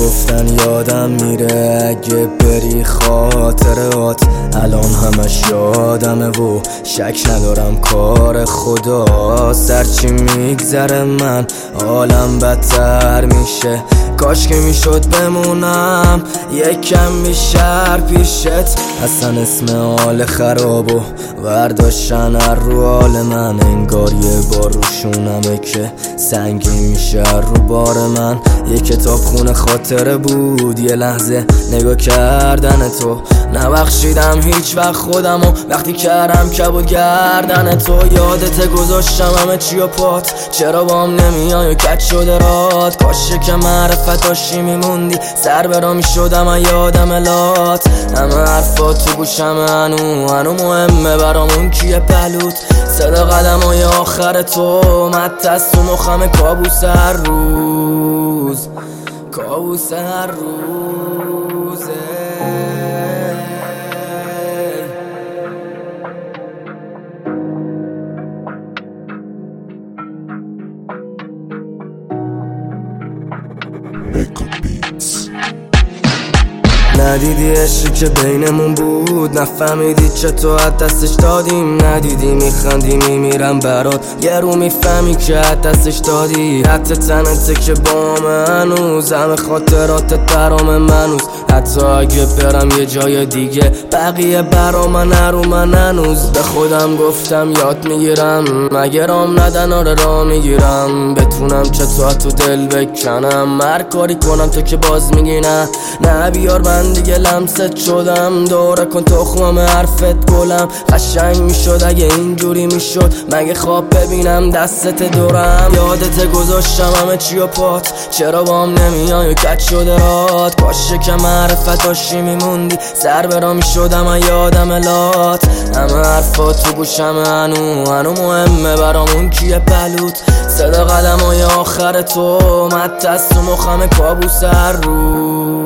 گفتن یادم میره اگه بری خاطرات، الان همش یادمه و شک ندارم کار خدا. سرچی میگذره من حالم بدتر میشه، کاش که میشد بمونم یکم بیشتر پیشت. اصلا اسم حال خراب و ورداشتن رو حال من، انگار یه بار روشونمه که سنگین میشه رو بار من. یه کتاب خونه خاطره بود، یه لحظه نگاه کردن تو، نبخشیدم هیچ وقت خودمو وقتی کردم کبود گردن تو. یادت گذاشتم همه چی و پات، چرا بام نمیای و کج شده رات. کاشه که معرفت داشتی میموندی، سر برا میشدم من یادم لات. همه حرفات تو گوشم هنو مهمه برامون کیه پلوت. صدا قدمای آخر تو مت از تو مخم، کابوس هر روز، کابوس هر روزه. ندیدی عشقی که بینمون بود، نفهمیدی چطور از دستش دادیم. ندیدی میخندی میمیرم برات، یه رو میفهمی که از دستش دادی. حتی تنته که با من هنوز همه خاطراتت برام منوز. حتی اگه برم یه جای دیگه بقیه برا من نرو، من هنوز به خودم گفتم یاد میگیرم، مگه رام ندن آره را میگیرم. بتونم چطور تو دل بکنم، هر کاری کنم تو که باز میگی نه بیار من دیگه لمست شدم. دوره کن تخمم حرفت گلم، قشنگ میشد اگه اینجوری میشد، مگه خواب ببینم دستت دورم. یادت گذاشتم همه چی و پات، چرا بام نمیای و کج شده رات. کاشه که معرفت داشتی میموندی، سر برا میشدم من یادم لات. همه حرفات تو گوشم هنو مهمه برامون کیه پلوت. صدا قدمای آخر تو مت از تو مخم، کابوس هر روز.